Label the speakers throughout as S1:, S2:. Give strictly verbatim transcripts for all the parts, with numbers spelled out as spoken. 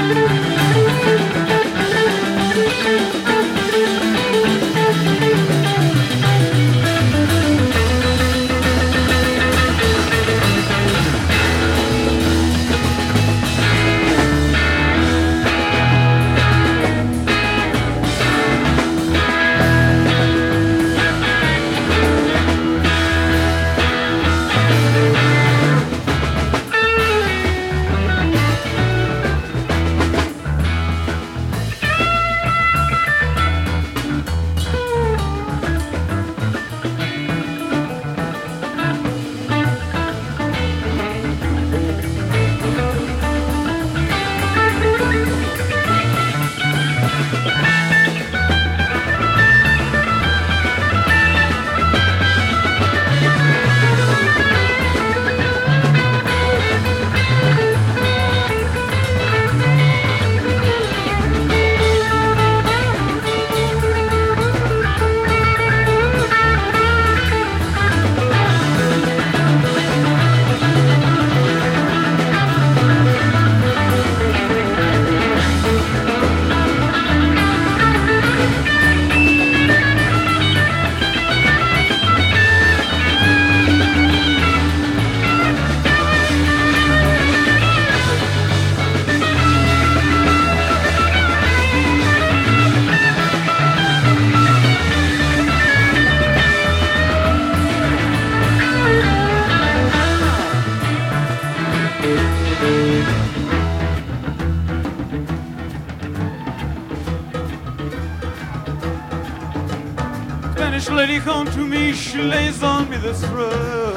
S1: Spanish lady come to me, she lays on me this rug.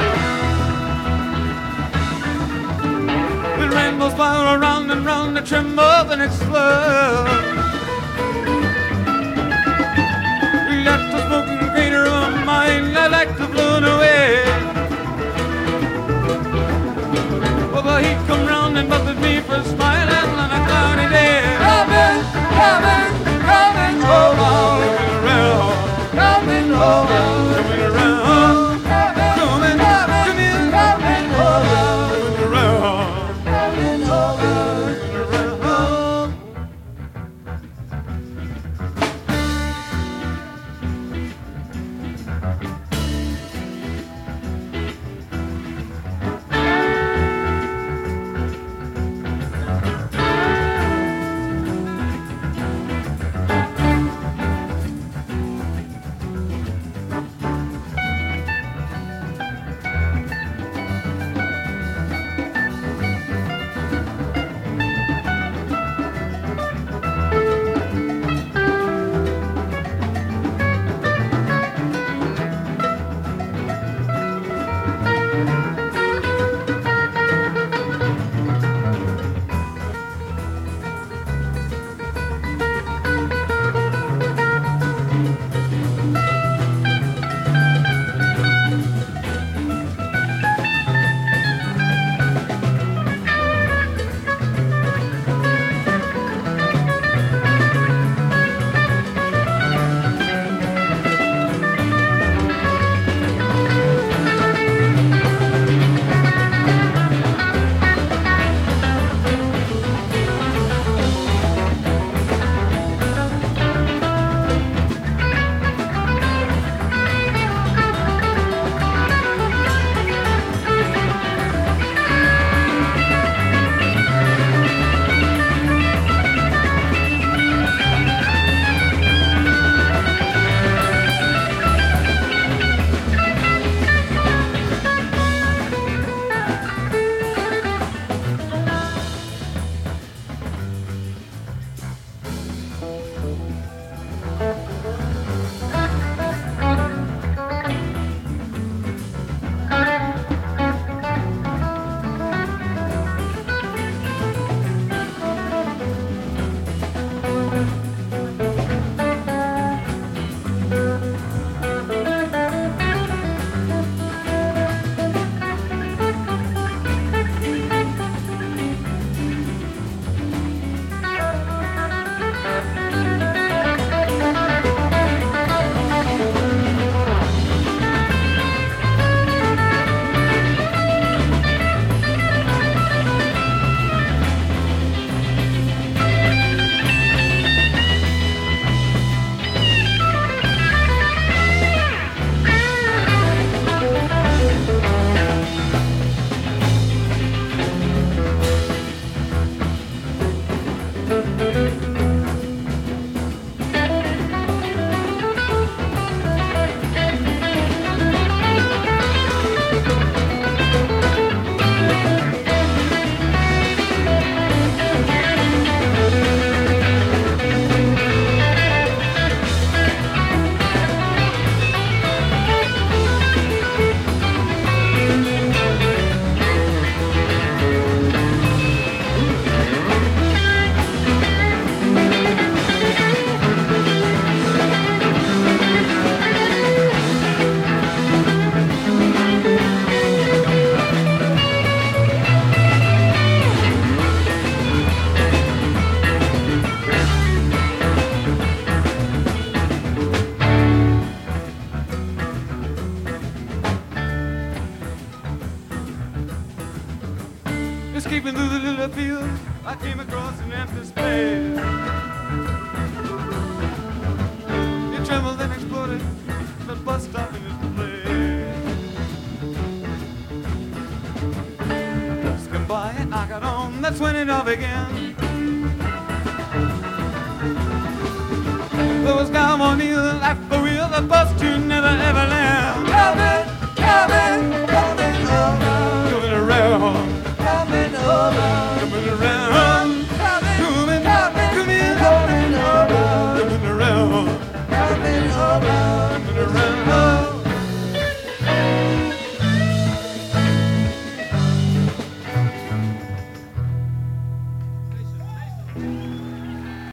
S1: The rainbows spiral around and round, they tremble and explode. Let the smoking crater of my mind, I like to blow away. Well, the heat come round and buffets me for smiling on a cloudy day. Coming, coming, coming home, coming around, coming home, coming around, coming, coming, coming home, coming around, coming home, coming around. Escaping through the little field, I came across an empty space. It trembled and exploded, the bus stopped in its place. Dusk come by and I got on, that's when it all began.